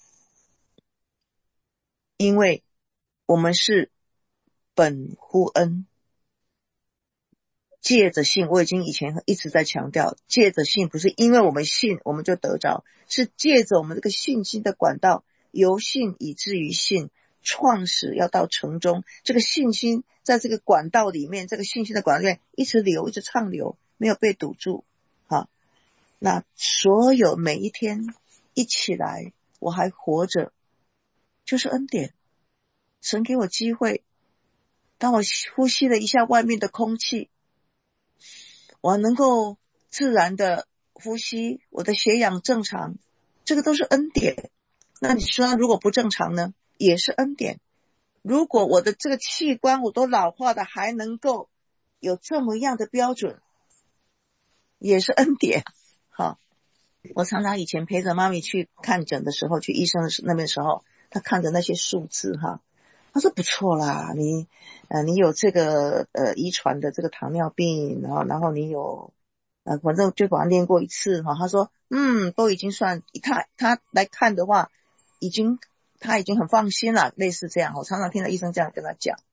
A: 因为我们是本乎恩，借着信，我已经以前一直在强调，借着信不是因为我们信我们就得着，是借着我们这个信心的管道，由信以至于信，创始要到成终，这个信心在这个管道里面，这个信心的管道里面一直流，一直畅流，没有被堵住。好，那所有每一天一起来我还活着，就是恩典。神给我机会，当我呼吸了一下外面的空气，我能够自然的呼吸，我的血氧正常，这个都是恩典。那你说如果不正常呢？也是恩典。如果我的这个器官我都老化的还能够有这么样的标准，也是恩典。好，我常常以前陪着妈咪去看诊的时候，去医生那边的时候，他看着那些数字哈，他说不错啦，你呃你有这个呃遗传的这个糖尿病，然后然后你有呃反正就把它练过一次哈，他说嗯都已经算他他来看的话，已经他已经很放心了，类似这样，我常常听到医生这样跟他讲。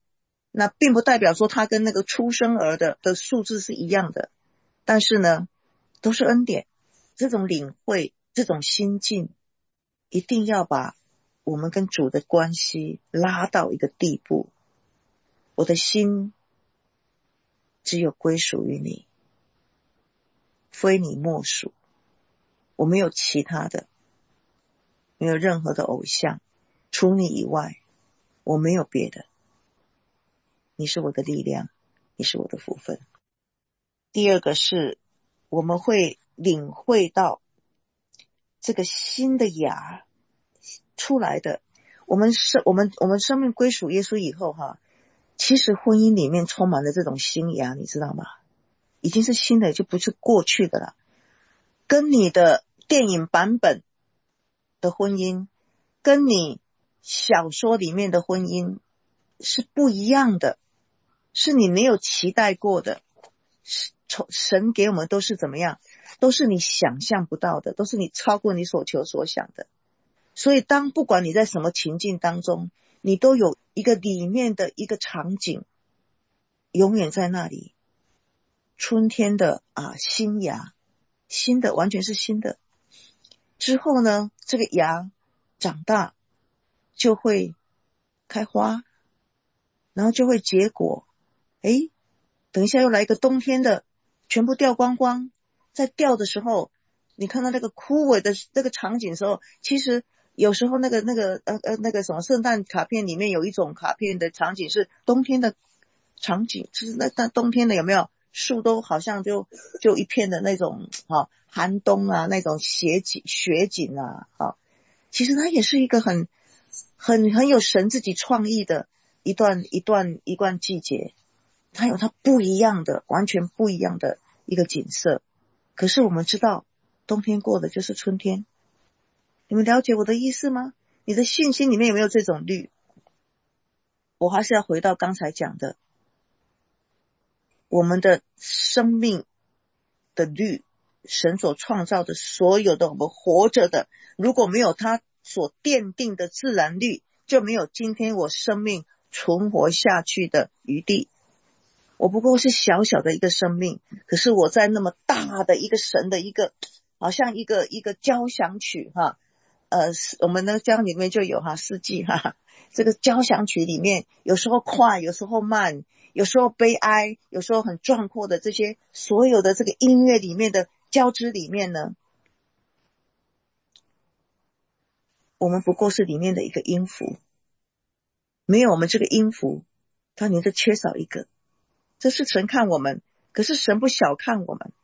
A: 那并不代表说他跟那个出生儿的的数字是一样的，但是呢都是恩典。这种领会，这种心境，一定要把我们跟主的关系拉到一个地步，我的心只有归属于你，非你莫属，我没有其他的，没有任何的偶像，除你以外我没有别的，你是我的力量，你是我的福分。第二个是我们会领会到这个新的芽出来的，我们生我们我们生命归属耶稣以后哈，其实婚姻里面充满了这种新芽，你知道吗？已经是新的，就不是过去的了。跟你的电影版本的婚姻，跟你小说里面的婚姻是不一样的，是你没有期待过的。神给我们都是怎么样？都是你想象不到的，都是你超过你所求所想的。所以当不管你在什么情境当中，你都有一个里面的一个场景永远在那里。春天的啊新芽，新的，完全是新的。之后呢，这个芽长大就会开花，然后就会结果。诶，等一下又来一个冬天的，全部掉光光。在掉的时候，你看到那个枯萎的那个场景的时候，其实有时候那个那个呃呃那个什么圣诞卡片里面有一种卡片的场景是冬天的场景，就是那那冬天的有没有树都好像就就一片的那种啊寒冬啊，那种雪景雪景啊啊，其实它也是一个很很很有神自己创意的一段一段一段季节，它有它不一样的完全不一样的一个景色。可是我们知道冬天过的就是春天，你们了解我的意思吗？你的信心里面有没有这种绿？我还是要回到刚才讲的，我们的生命的律，神所创造的所有的我们活着的，如果没有他所奠定的自然律，就没有今天我生命存活下去的余地。我不过是小小的一个生命，可是我在那么大的一个神的一个好像一个一个交响曲哈，呃，我们的教里面就有哈四季哈，这个交响曲里面有时候快，有时候慢，有时候悲哀，有时候很壮阔的这些所有的这个音乐里面的交织里面呢，我们不过是里面的一个音符，没有我们这个音符，它你就缺少一个。这是神看我们，可是神不小看我们，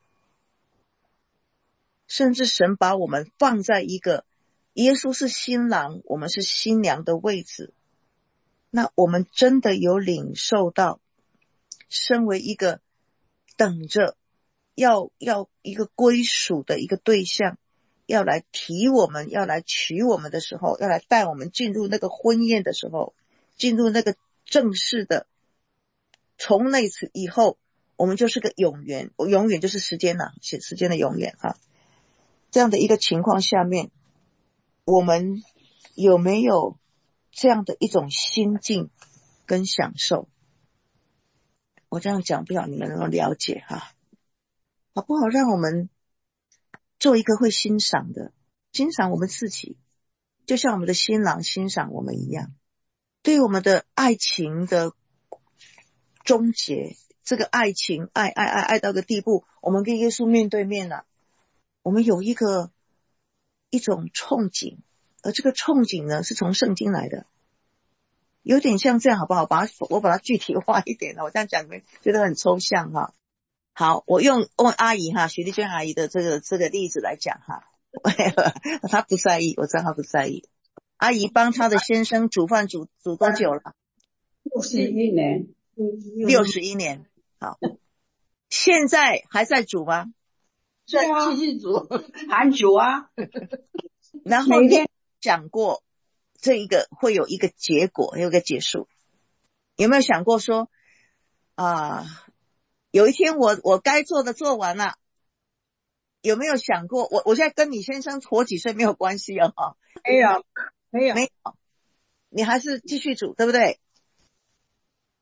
A: 甚至神把我们放在一个耶稣是新郎，我们是新娘的位置。那我们真的有领受到身为一个等着要要一个归属的一个对象，要来提我们，要来娶我们的时候，要来带我们进入那个婚宴的时候，进入那个正式的，从那次以后我们就是个永远，永远就是时间啊，时间的永远啊。这样的一个情况下面，我们有没有这样的一种心境跟享受？我这样讲不晓得你们能够了解哈，好不好？让我们做一个会欣赏的，欣赏我们自己，就像我们的新郎欣赏我们一样。对我们的爱情的终结，这个爱情爱爱爱爱到个地步，我们跟耶稣面对面了，我们有一个一种憧憬，而这个憧憬呢是从圣经来的，有点像这样好不好？把它我把它具体化一点，我这样讲你们觉得很抽象哈。好，我用问阿姨哈，徐丽娟阿姨的这个这个例子来讲哈，她不在意，我知道她不在意。阿姨帮她的先生煮饭煮煮多久了？
B: 六十一年，
A: 六十一年。好，现在还在煮吗？
B: 再继续煮，还煮啊。
A: 然后你讲过这一个会有一个结果，有一个结束，有没有想过说啊、呃，有一天我我该做的做完了？有没有想过我我现在跟你先生活几岁没有关系啊？
B: 没有，没有，
A: 没有，你还是继续煮，对不对？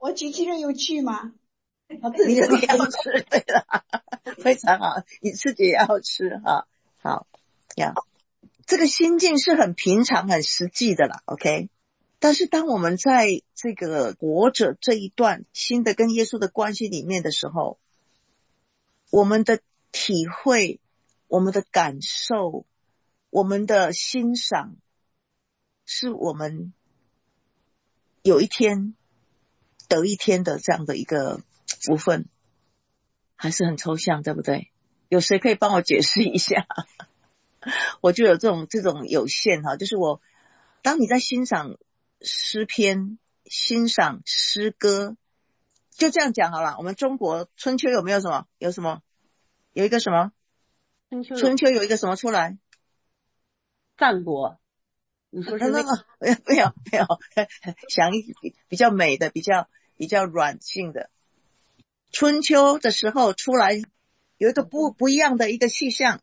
B: 我机器人有去吗？
A: 你自己要吃，对了，非常好，你自己也要吃哈。好呀，这个心境是很平常、很实际的啦 ，OK。但是当我们在这个活着这一段新的跟耶稣的关系里面的时候，我们的体会、我们的感受、我们的欣赏，是我们有一天得一天的这样的一个福分，还是很抽象，对不对？有谁可以帮我解释一下？我就有这种这种有限哈，就是我当你在欣赏诗篇、欣赏诗歌，就这样讲好了。我们中国春秋有没有什么？有什么？有一个什么？
C: 春秋
A: 春秋有一个什么出来？
C: 战国，你说是那个？
A: 没有没有没有，想一比较美的、比较比较软性的。春秋的时候出来有一个不不一样的一个气象。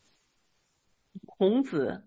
C: 孔子。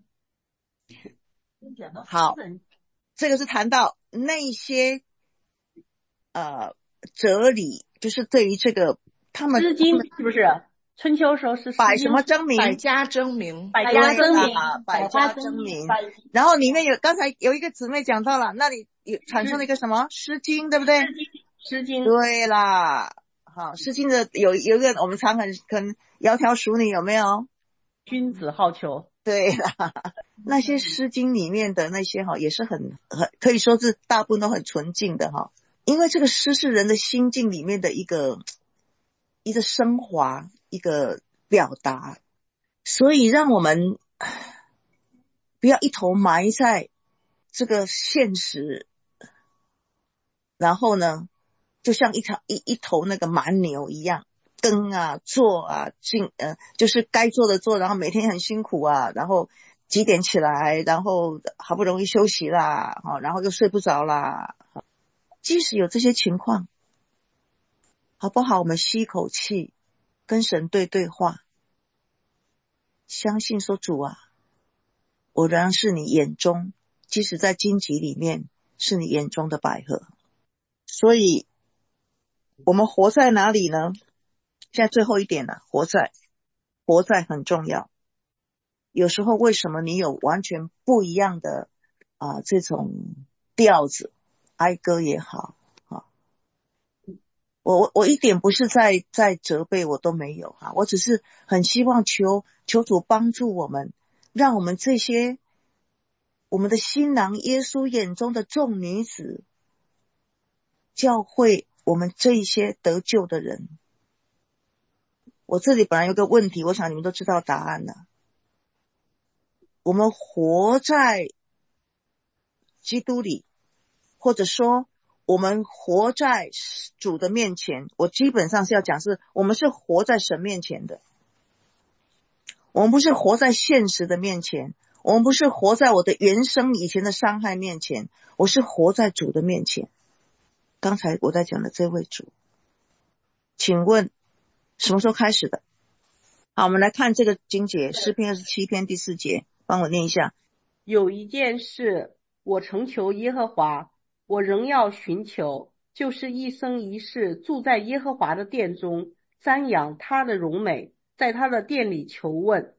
A: 好，这个是谈到那些呃哲理，就是对于这个他们
C: 诗经是不是？春秋时候是
A: 百什么争鸣？
D: 百家争鸣，
C: 百家争鸣，
A: 百家争鸣。然后里面有刚才有一个姊妹讲到了，那里有产生了一个什么诗经，对不对？
C: 诗经。
A: 对啦，好，诗经的有有一个我们常很很窈窕淑女，有没有？
C: 君子好逑。
A: 对啦，那些诗经里面的那些哈，也是很很可以说是大部分都很纯净的哈，因为这个诗是人的心境里面的一个一个升华，一个表达，所以让我们不要一头埋在这个现实，然后呢，就像一条一一头那个蛮牛一样。耕啊做啊进呃就是该做的做，然后每天很辛苦啊，然后几点起来，然后好不容易休息啦，然后又睡不着啦。即使有这些情况，好不好？我们吸一口气，跟神对对话，相信说主啊，我仍然是你眼中，即使在荆棘里面是你眼中的百合。所以我们活在哪里呢？现在最后一点了，活在活在很重要。有时候为什么你有完全不一样的啊、呃、这种调子，哀歌也好啊，我我一点不是在在责备，我都没有哈、啊，我只是很希望求求主帮助我们，让我们这些我们的新郎耶稣眼中的众女子，教会我们这一些得救的人。我这里本来有个问题，我想你们都知道答案了。我们活在基督里，或者说我们活在主的面前，我基本上是要讲是我们是活在神面前的，我们不是活在现实的面前，我们不是活在我的原生以前的伤害面前，我是活在主的面前。刚才我在讲的这位主，请问什么时候开始的？好，我们来看这个经节，诗篇二十七篇第四节，帮我念一下。
C: 有一件事，我诚求耶和华，我仍要寻求，就是一生一世住在耶和华的殿中，瞻仰他的荣美，在他的殿里求问。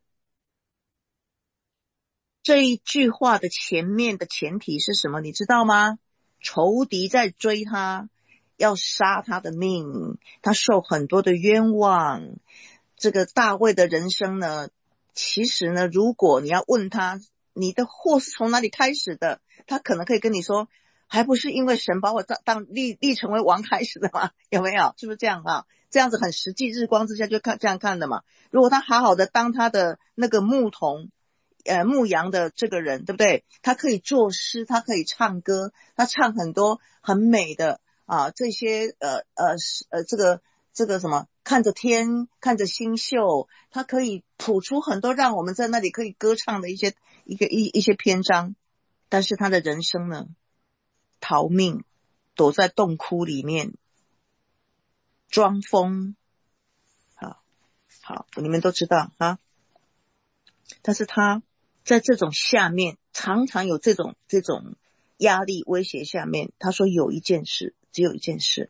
A: 这一句话的前面的前提是什么？你知道吗？仇敌在追他，要杀他的命，他受很多的冤枉。这个大卫的人生呢，其实呢，如果你要问他你的祸是从哪里开始的，他可能可以跟你说，还不是因为神把我当当立立成为王开始的吗？有没有？是不是这样啊？这样子很实际，日光之下就看这样看的嘛。如果他好好的当他的那个牧童呃牧羊的这个人，对不对？他可以作诗，他可以唱歌，他唱很多很美的啊这些呃呃呃这个这个什么看着天看着星宿，他可以谱出很多让我们在那里可以歌唱的一些一个一一些篇章。但是他的人生呢，逃命，躲在洞窟里面装疯，好好你们都知道啊。但是他在这种下面常常有这种这种压力威胁下面，他说有一件事， 只有一件事，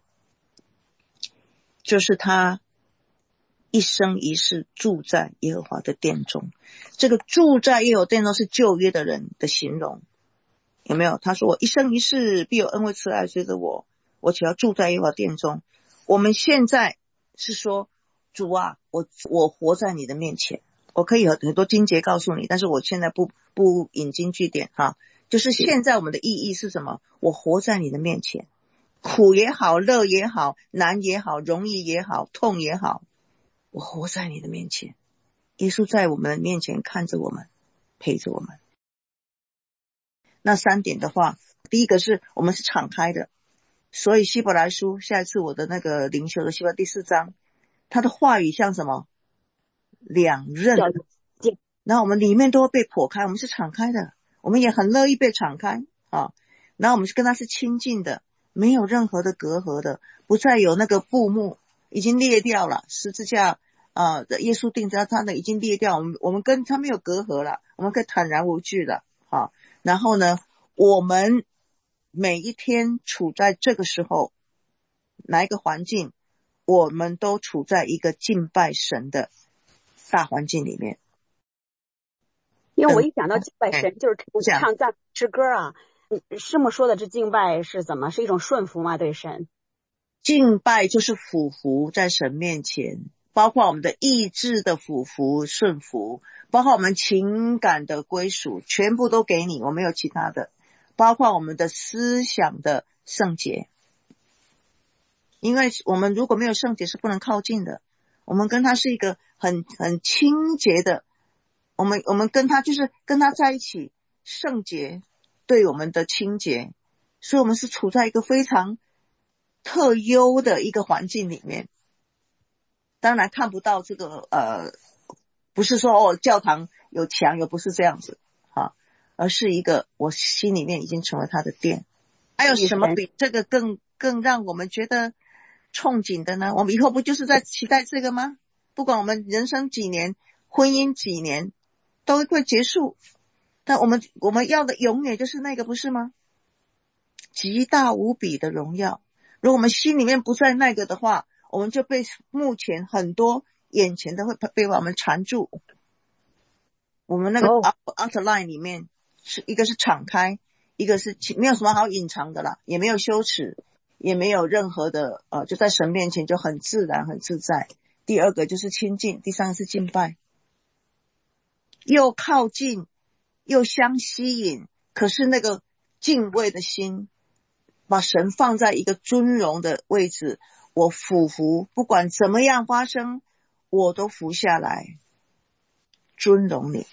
A: 就是他一生一世住在耶和华的殿中。这个住在耶和华殿中是旧约的人的形容，有没有？他说我一生一世必有恩惠慈爱随着我，我只要住在耶和华殿中。我们现在是说，主啊，我我活在你的面前。我可以有很多经节告诉你，但是我现在不不引经据典哈。就是现在我们的意义是什么？我活在你的面前，苦也好，乐也好，难也好，容易也好，痛也好，我活在你的面前。耶稣在我们面前看着我们，陪着我们。那三点的话，第一个是我们是敞开的，所以希伯来书下一次我的那个灵修的希伯来第四章，他的话语像什么？两刃，然后我们里面都会被剖开，我们是敞开的，我们也很乐意被敞开啊。然后我们跟他是亲近的，没有任何的隔阂的，不再有那个布幕已经裂掉了，十字架啊、呃，耶稣钉在他的已经裂掉，我们我们跟他没有隔阂了，我们可以坦然无惧了啊。然后呢，我们每一天处在这个时候，哪一个环境，我们都处在一个敬拜神的大环境里面。
D: 因为我一想到敬拜神，就是唱赞诗歌啊，师母说的这敬拜是怎么？是一种顺服吗？对神？
A: 敬拜就是俯伏在神面前，包括我们的意志的俯伏顺服，包括我们情感的归属，全部都给你，我没有其他的，包括我们的思想的圣洁。因为我们如果没有圣洁是不能靠近的，我们跟他是一个很很清洁的，我们我们跟他就是跟他在一起，圣洁对我们的清洁，所以我们是处在一个非常特优的一个环境里面。当然看不到这个呃，不是说哦教堂有墙，又不是这样子啊，而是一个我心里面已经成为他的殿。还有什么比这个更更让我们觉得憧憬的呢？我们以后不就是在期待这个吗？不管我们人生几年，婚姻几年，都会结束，但我们我们要的永远就是那个，不是吗？极大无比的荣耀。如果我们心里面不在那个的话，我们就被目前很多眼前的会被我们缠住。我们那个 outline 里面是一个是敞开，一个是没有什么好隐藏的啦，也没有羞耻，也没有任何的呃，就在神面前就很自然很自在。第二个就是亲近，第三个是敬拜，又靠近又相吸引，可是那个敬畏的心把神放在一个尊荣的位置，我俯伏，不管怎么样发生我都伏下来尊荣你。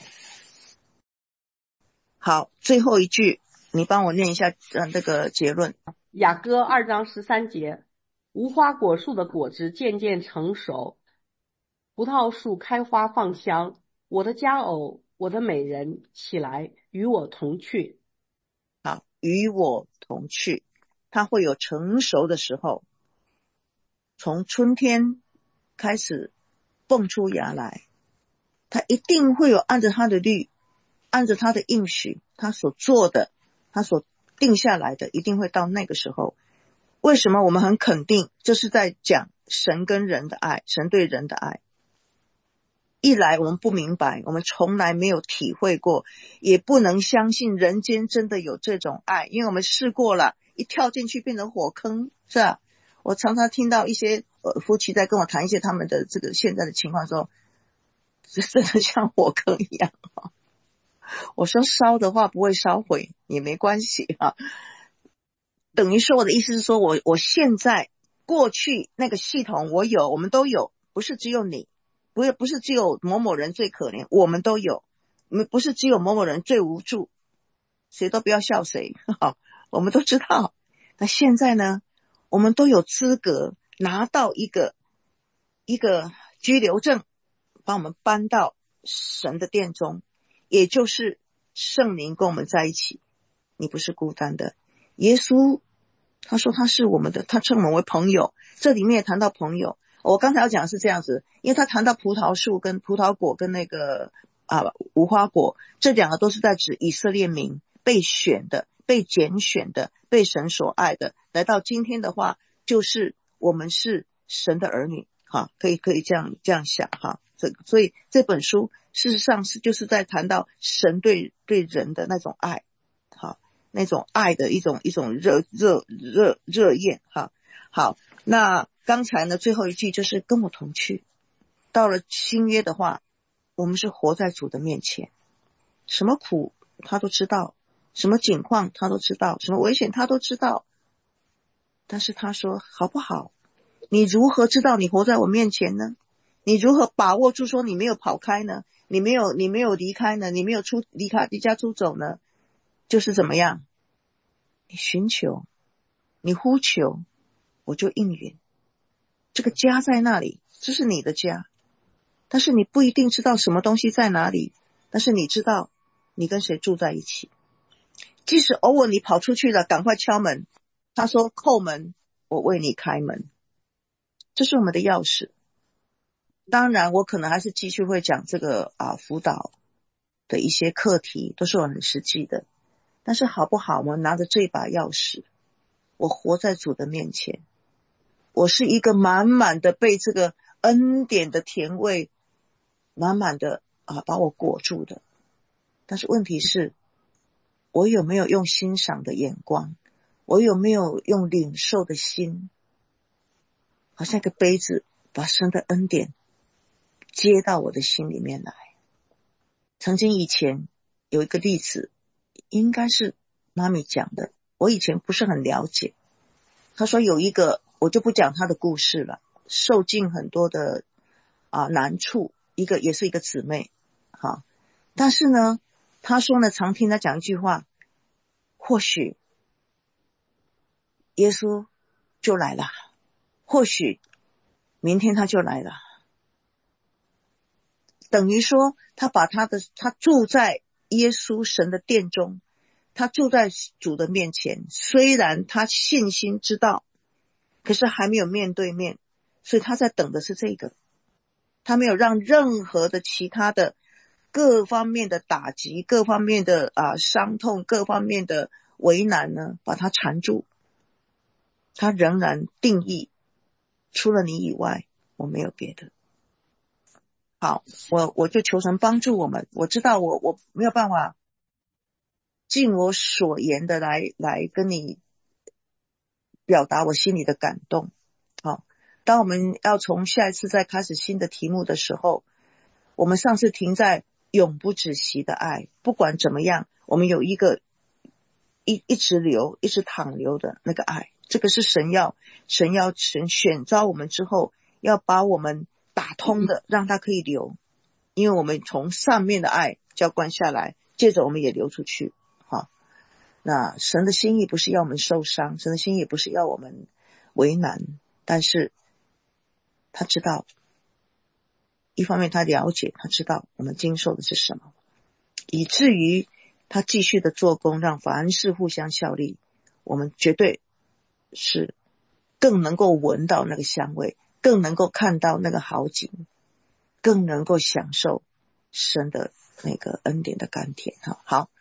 A: 好，最后一句你帮我念一下呃那个结论。
C: 雅歌二章十三节，无花果树的果子渐渐成熟，葡萄树开花放香，我的佳偶，我的美人，起来与我同去。
A: 好，与我同去，它会有成熟的时候，从春天开始蹦出芽来，它一定会有按着它的律，按着它的应许，它所做的，它所定下来的，一定会到那个时候。为什么我们很肯定？这是在讲神跟人的爱，神对人的爱。一来我们不明白，我们从来没有体会过，也不能相信人间真的有这种爱，因为我们试过了，一跳进去变成火坑，是吧？我常常听到一些呃夫妻在跟我谈一些他们的这个现在的情况的时候，真的像火坑一样。我说烧的话不会烧毁也没关系啊，等于说我的意思是说，我我现在过去那个系统我有，我们都有，不是只有你，不是不是只有某某人最可怜，我们都有，不是只有某某人最无助，谁都不要笑谁，我们都知道。那现在呢，我们都有资格拿到一个一个居留证，把我们搬到神的殿中，也就是圣灵跟我们在一起，你不是孤单的。耶稣他说他是我们的，他称我们为朋友，这里面也谈到朋友。我刚才要讲的是这样子，因为他谈到葡萄树跟葡萄果跟那个啊无花果，这两个都是在指以色列民， 被选的、被拣选的、被神所爱的，来到今天的话，就是我们是神的儿女，哈，可以可以这样这样想哈。所以这本书事实上是就是在谈到神对对人的那种爱，好，那种爱的一种一种热热热热焰哈。好，那刚才呢最后一句就是跟我同去。到了新约的话，我们是活在主的面前，什么苦他都知道，什么境况他都知道，什么危险他都知道。但是他说好不好？你如何知道你活在我面前呢？你如何把握住说你没有跑开呢？你没有你没有离开呢？你没有出离开离家出走呢？就是怎么样？你寻求，你呼求，我就应允。这个家在那里，这是你的家。但是你不一定知道什么东西在哪里，但是你知道你跟谁住在一起。即使偶尔你跑出去了，赶快敲门。他说叩门，我为你开门。这是我们的钥匙。当然我可能还是继续会讲这个啊辅导的一些课题，都是我很实际的。但是好不好，我们拿着这把钥匙，我活在主的面前，我是一个满满的被这个恩典的甜味满满的啊把我裹住的。但是问题是，我有没有用欣赏的眼光，我有没有用领受的心，好像一个杯子把神的恩典接到我的心里面来。曾经以前有一个例子，应该是妈咪讲的，我以前不是很了解。他说有一个，我就不讲他的故事了，受尽很多的啊难处，一个也是一个姊妹，好，但是呢，他说呢，常听他讲一句话，或许耶稣就来了，或许明天他就来了。等于说他把他的他住在耶稣神的殿中，他住在主的面前，虽然他信心知道，可是还没有面对面，所以他在等的是这个。他没有让任何的其他的各方面的打击，各方面的啊伤痛，各方面的为难呢把他缠住。他仍然定义，除了你以外我没有别的。好，我我就求神帮助我们。我知道我我没有办法尽我所言的来来跟你表达我心里的感动。好，当我们要从下一次再开始新的题目的时候，我们上次停在永不止息的爱，不管怎么样，我们有一个一一直流一直淌流的那个爱，这个是神要神要神选召我们之后要把我们打通的，让它可以流，因为我们从上面的爱浇灌下来，接着我们也流出去。好，那神的心意不是要我们受伤，神的心意不是要我们为难，但是他知道，一方面他了解，他知道我们经受的是什么，以至于他继续的做工，让凡事互相效力。我们绝对是更能够闻到那个香味，更能够看到那个好景，更能够享受神的那个恩典的甘甜。好，